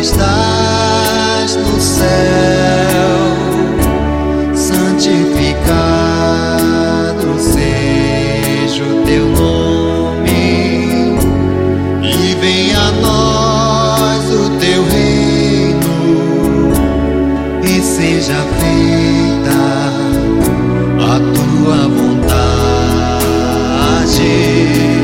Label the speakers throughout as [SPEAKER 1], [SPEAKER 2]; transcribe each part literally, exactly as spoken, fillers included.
[SPEAKER 1] estás no céu, santificado seja o teu nome, e venha a nós o teu reino, e seja feita a tua vontade.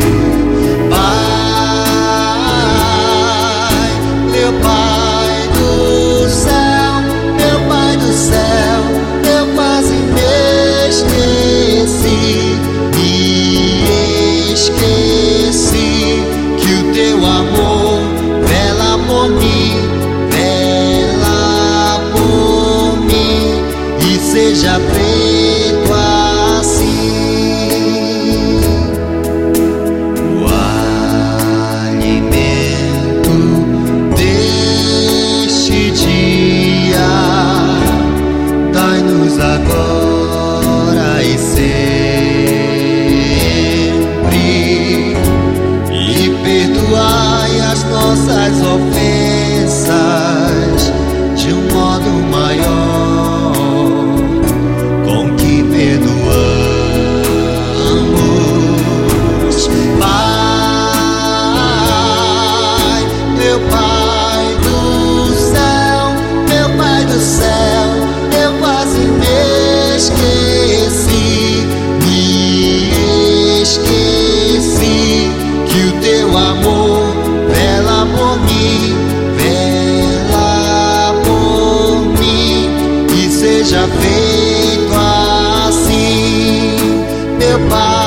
[SPEAKER 1] Seja feito assim o alimento deste dia, dai-nos agora e sempre, e perdoai as nossas ofensas de um modo maior seja feito assim, meu Pai.